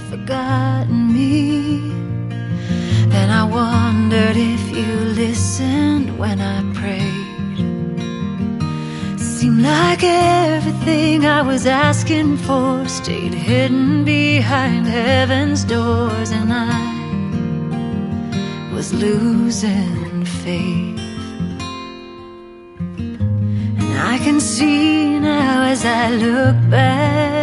forgotten me. And I wondered if you listened when I prayed. Seemed like everything I was asking for stayed hidden behind heaven's doors, and I was losing faith. And I can see now as I look back